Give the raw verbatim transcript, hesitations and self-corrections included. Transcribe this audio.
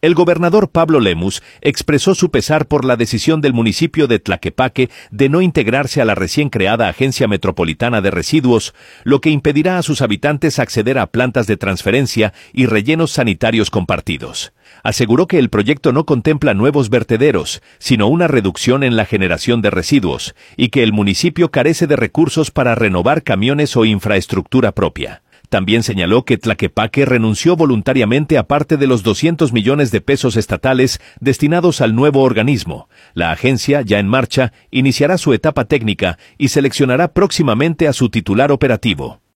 El gobernador Pablo Lemus expresó su pesar por la decisión del municipio de Tlaquepaque de no integrarse a la recién creada Agencia Metropolitana de Residuos, lo que impedirá a sus habitantes acceder a plantas de transferencia y rellenos sanitarios compartidos. Aseguró que el proyecto no contempla nuevos vertederos, sino una reducción en la generación de residuos, y que el municipio carece de recursos para renovar camiones o infraestructura propia. También señaló que Tlaquepaque renunció voluntariamente a parte de los doscientos millones de pesos estatales destinados al nuevo organismo. La agencia, ya en marcha, iniciará su etapa técnica y seleccionará próximamente a su titular operativo.